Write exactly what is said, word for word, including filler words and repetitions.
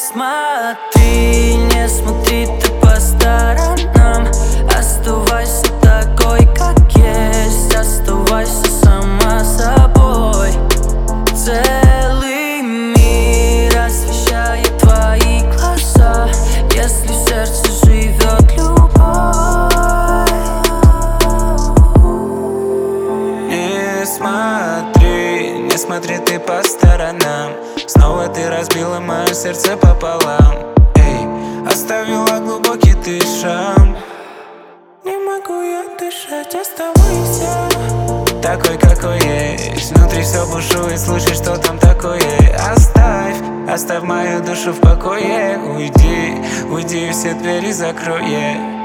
смотри, не смотри ты по сторонам. Оставайся такой, как есть. Оставайся сама собой. Целый мир освещает твои глаза, если в сердце живет любовь. Не смотри, не смотри ты по сторонам. Снова ты разбила мое сердце пополам. Эй, оставила глубокий ты шрам. Не могу я дышать, оставайся такой, какой есть. Внутри все бушует, слушай, что там такое. Оставь, оставь мою душу в покое. Уйди, уйди, все двери закрой, yeah.